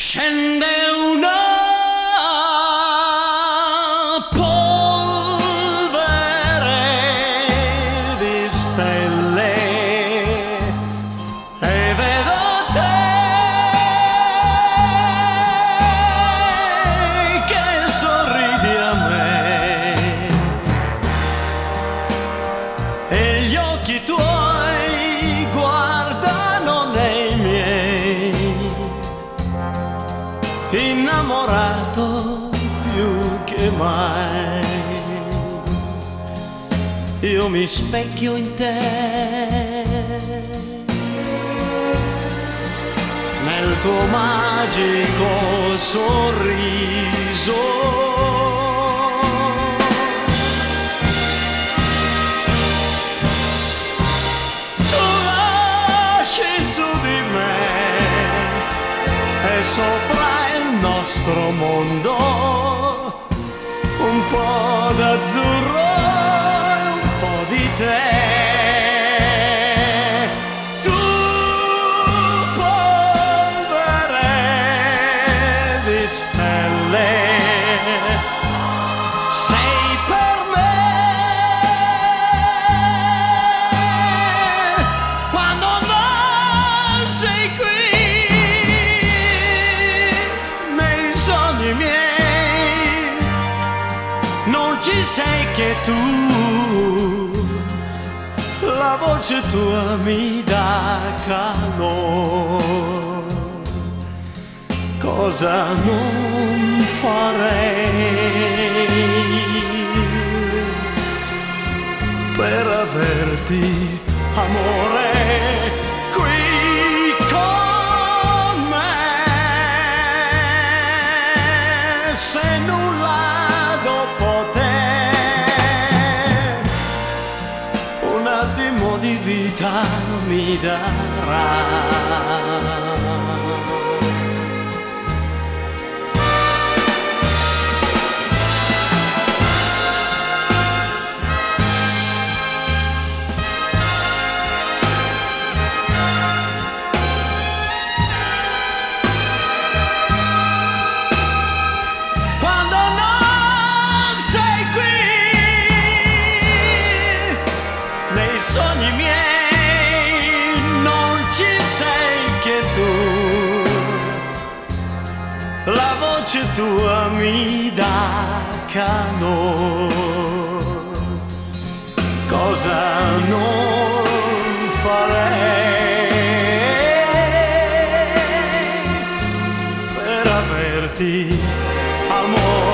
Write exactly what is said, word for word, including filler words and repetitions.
Scende una polvere di stelle e vedo te che sorridi a me e gli occhi tuoi guardano nei miei, innamorato più che mai. Io mi specchio in te, nel tuo magico sorriso. Tu lasci su di me e sopra il nostro mondo un po' d'azzurro e un po' di te. Tu polvere di stelle sei per me quando non sei qui. Sogni miei non ci sei che tu, la voce tua mi dà calore. Cosa non farei per averti, amore, qui con me. Se nulla dopo te, un attimo di vita mi darà. Nei sogni miei non ci sei che tu, la voce tua mi dà calore. Cosa non farei per averti, amore.